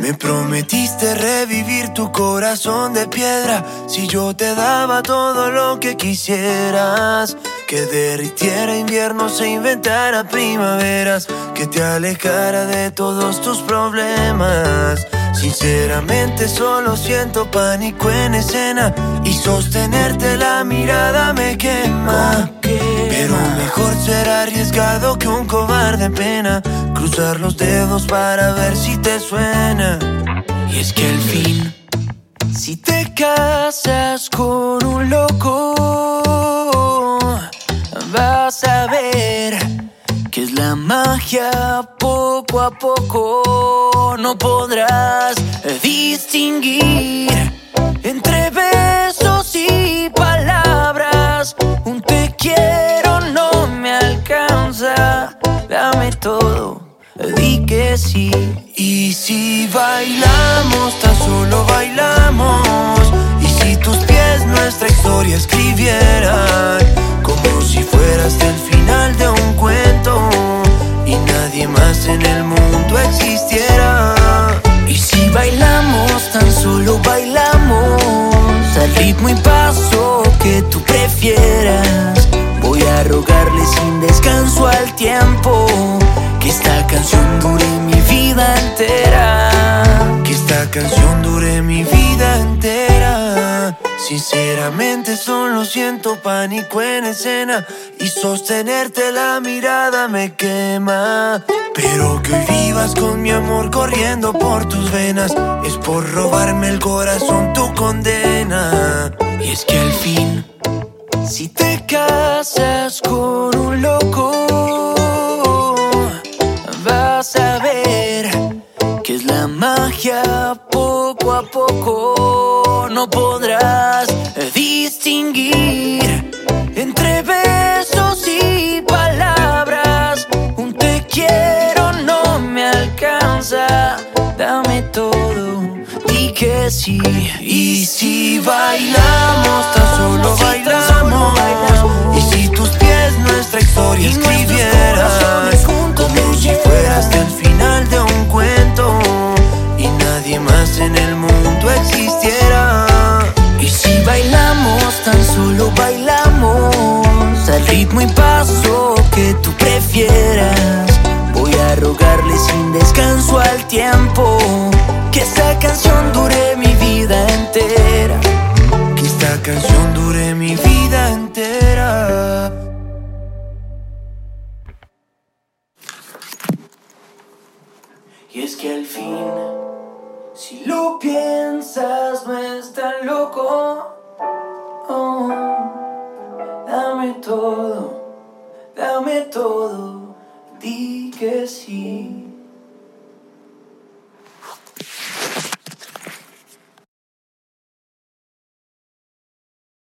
Me prometiste revivir tu corazón de piedra. Si yo te daba todo lo que quisieras, que derritiera inviernos e inventara primaveras, que te alejara de todos tus problemas. Sinceramente solo siento pánico en escena, y sostenerte la mirada me quema. Pero mejor ser arriesgado que un cobarde en pena. Cruzar los dedos para ver si te suena. Y es que al fin, si te casas con un loco, vas a ver que es la magia poco a poco. No podrás distinguir entre besos y palabras. Un te quiero no me alcanza. Dame todo, di que sí. Y si bailamos, tan solo bailamos. Y si tus pies nuestra historia escribieran, como si fueras del final de un cuento, y nadie más en el mundo existiera. Y si bailamos, tan solo bailamos, al ritmo y paso que tú prefieras. Voy a rogarle sin descanso al tiempo que esta canción dure mi vida entera. Que esta canción dure mi vida entera. Sinceramente solo siento pánico en escena, y sostenerte la mirada me quema. Pero que hoy vivas con mi amor corriendo por tus venas, es por robarme el corazón tu condena. Y es que al fin, si te casas con un loco, vas a ver que es la magia poco a poco. No podrás distinguir entre besos y palabras. Un te quiero no me alcanza. Dame todo, di que sí. Y si bailamos, tan solo bailamos. Y si tus pies nuestra historia escribieran, como si fueras del final de un cuento, y nadie más en el mundo existiera. Y si bailamos, tan solo bailamos, al ritmo y paso que tú prefieras. Voy a rogarle sin descanso al tiempo que esta canción dure mi vida entera. Que esta canción dure mi vida entera. Y es que al fin, si lo piensas, no es tan loco. Oh, dame todo, di que sí.